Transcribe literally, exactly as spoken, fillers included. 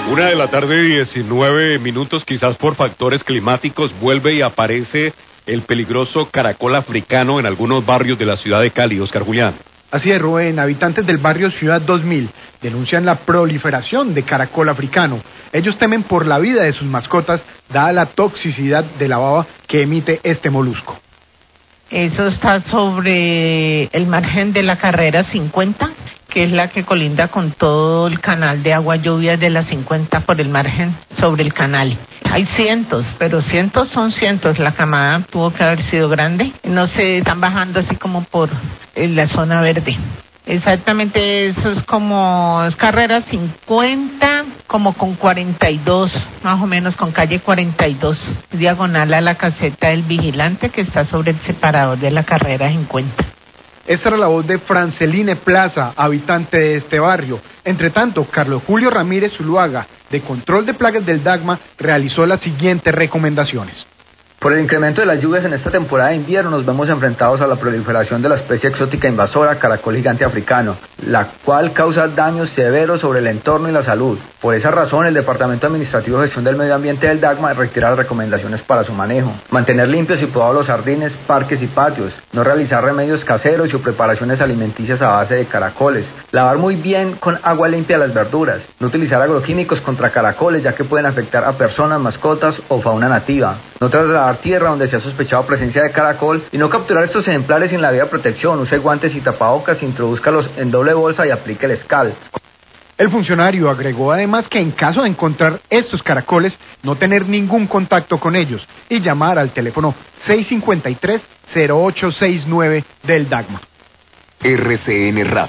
Una de la tarde, diecinueve minutos, quizás por factores climáticos, vuelve y aparece el peligroso caracol africano en algunos barrios de la ciudad de Cali. Oscar Julián. Así es, Rubén. Habitantes del barrio Ciudad dos mil denuncian la proliferación de caracol africano. Ellos temen por la vida de sus mascotas, dada la toxicidad de la baba que emite este molusco. Eso está sobre el margen de la carrera cincuenta, que es la que colinda con todo el canal de agua lluvia de la cincuenta por el margen sobre el canal. Hay cientos, pero cientos son cientos. La camada tuvo que haber sido grande. No se están bajando así como por la zona verde. Exactamente, eso es como es carrera cincuenta, como con cuarenta y dos, más o menos con calle cuarenta y dos, diagonal a la caseta del vigilante que está sobre el separador de la carrera cincuenta. Esta era la voz de Franceline Plaza, habitante de este barrio. Entre tanto, Carlos Julio Ramírez Zuluaga, de Control de Plagas del DAGMA, realizó las siguientes recomendaciones. Por el incremento de las lluvias en esta temporada de invierno nos vemos enfrentados a la proliferación de la especie exótica invasora caracol gigante africano, la cual causa daños severos sobre el entorno y la salud. Por esa razón, el Departamento Administrativo de Gestión del Medio Ambiente del DAGMA reitera las recomendaciones para su manejo: mantener limpios y podados los jardines, parques y patios, no realizar remedios caseros o preparaciones alimenticias a base de caracoles, lavar muy bien con agua limpia las verduras, no utilizar agroquímicos contra caracoles ya que pueden afectar a personas, mascotas o fauna nativa, no trasladar tierra donde se ha sospechado presencia de caracol y no capturar estos ejemplares sin la debida protección. Use guantes y tapabocas, introdúzcalos en doble bolsa y aplique el escal. El funcionario agregó además que en caso de encontrar estos caracoles, no tener ningún contacto con ellos y llamar al teléfono seis cinco tres, cero ocho seis nueve del DAGMA. R C N Radio.